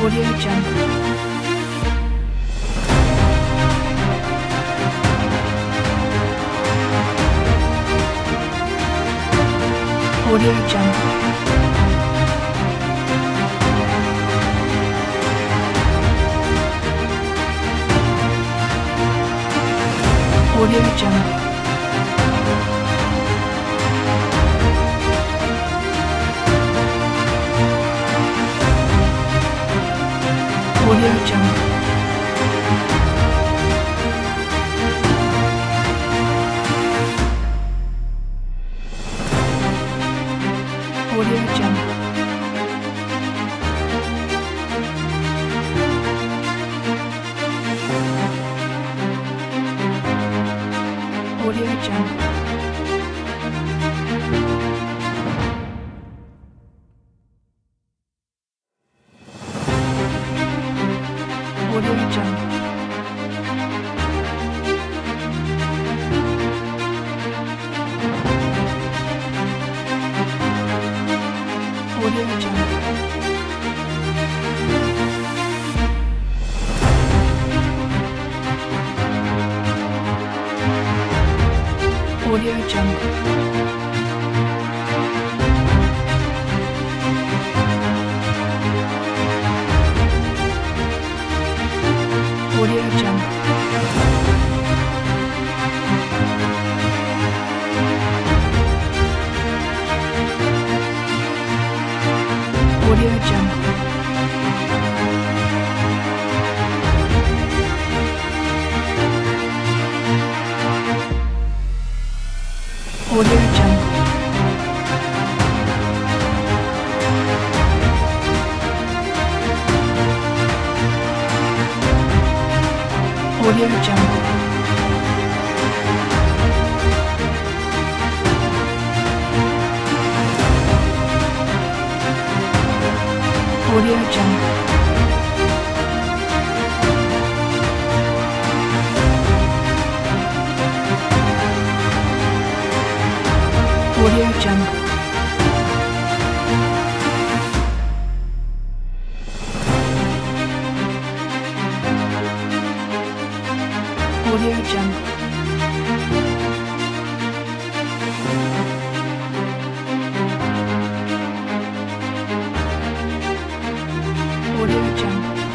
Audio Jungle. Audio Jungle. Audio Jungle. Audio Jungle. Audio Jungle. Audio Jungle. Audio Jungle. Audio Jungle. Audio Jungle. Audio Jungle. Audio Jungle. Audio Jungle. Audio Jungle. Audio Jungle. Audio Jungle. Audio Jungle. Audio Jungle.